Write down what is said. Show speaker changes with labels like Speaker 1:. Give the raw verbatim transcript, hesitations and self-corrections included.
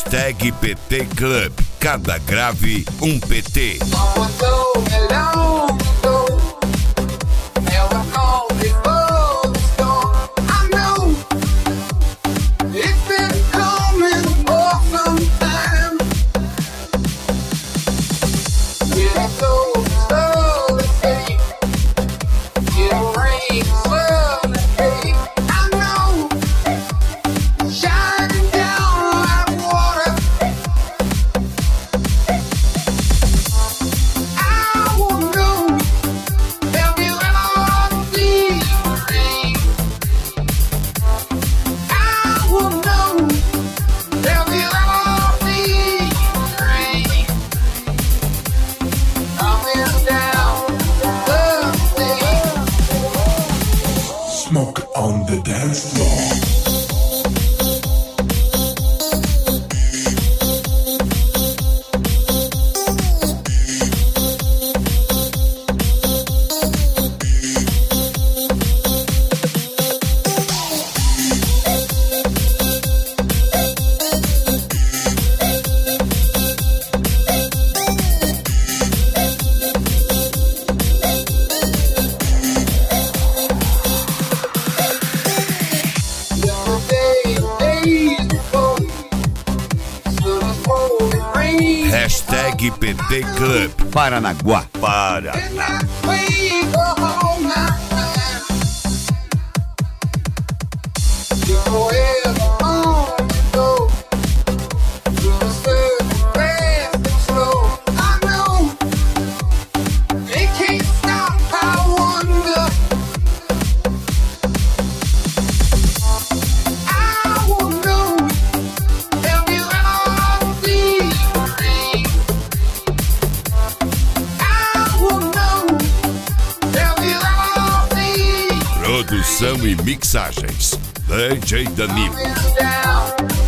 Speaker 1: Hashtag P T Club. Cada grave, um P T.
Speaker 2: Smoke on the dance floor.
Speaker 1: Hashtag P T Club. Paranaguá. Paraná. Produção e mixagens D J Danilo.